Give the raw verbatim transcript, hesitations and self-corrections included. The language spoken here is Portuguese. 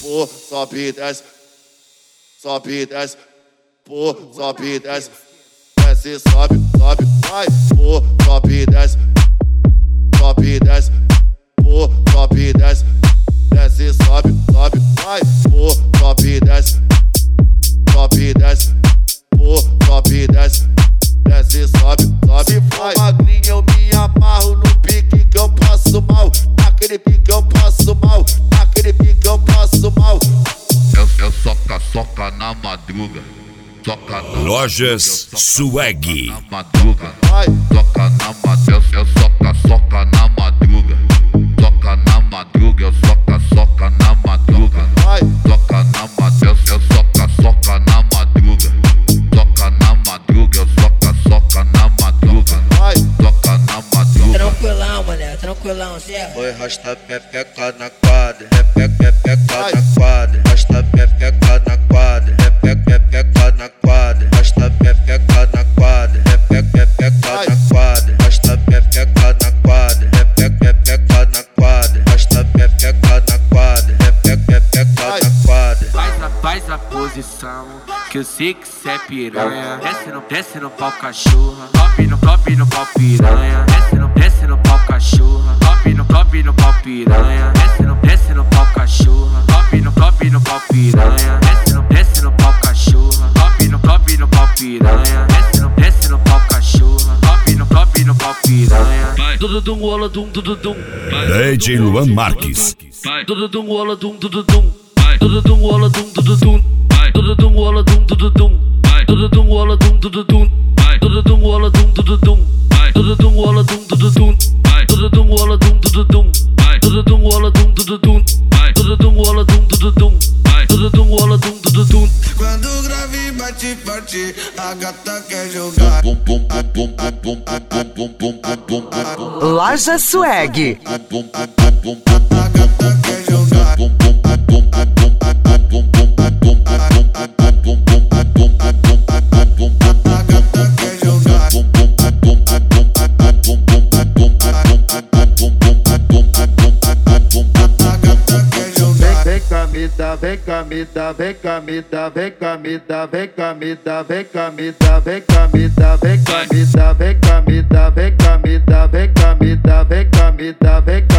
pô, sobe e desce, sobe e desce, pô, sobe e desce, desce, sobe, sobe, vai, pô, sobe e desce, sobe e desce, pô, sobe e desce, desce, sobe, sobe, vai, pô, sobe e desce, sobe e desce, pô, sobe e desce, desce, sobe, sobe, se for magrinho eu me amarro no pique que eu passo mal, naquele pique eu passo mal, naquele pique eu passo mal. Eu, eu soca, soca na madruga, soca na Lojas Swag. na madruga, soca na madruga, eu soca, soca na madruga, soca na madruga, eu soca, soca na madruga, soca na madruga, eu soca, soca na madruga, soca na madruga, eu soca, soca na madruga, soca na madruga. Tranquilão, mulher, tranquilão, Zé. Oi, rasta pepeca na quadra, pepeca, pepeca na quadra, rasta pepeca na quadra, pepeca, pepeca na quadra, rasta pepeca na quadra, pepeca, pepeca na quadra, rasta pepeca na quadra, pepeca, pepeca na quadra, rasta pepeca na quadra, pepeca, pepeca na quadra. Faz a, faz a posição, que eu sei que cê é piranha. Desce no, desce no pau cachorra, sobe no, sobe no pau piranha. Desce no, desce no pau cachorra, sobe no, sobe no pau piranha. Desce no, desce no pau cachorra, sobe no, sobe no pau piranha. Desce no, desce no pau cachorra, sobe no, sobe no pau piranha. Desce no, desce no pau cachorra, sobe no, sobe no pau piranha. Dudu dum, ola dum, dudu dum. D J Luan Marques. Dudu dum, ola dum, dudu dum. Dudu dum, ola dum, dudu dum. Dudu dum, ola dum, dudu dum. Dudu dum, ola dum, dudu dum. Dudu dum, ola dum, dudu dum. Dudu dum, ola dum, dudu dum. Dudu dum, ola dum, dudu dum. Dudu dum, ola dum, dudu dum. Dudu dum, ola dum, dudu dum. Dudu dum, ola dum, dudu dum. Quando o grave bate forte, a gata quer jogar. Bum bum bum bum bum bum bum bum bum bum. Loja Swag. A gata quer jogar. Vem cá, me dá, vem cá, me dá, vem cá, me dá, vem cá, me dá, vem cá, me dá, vem cá, me dá, vem cá, me dá, vem cá, me dá, vem cá, me dá, vem cá, me dá, vem cá, me dá, vem cá.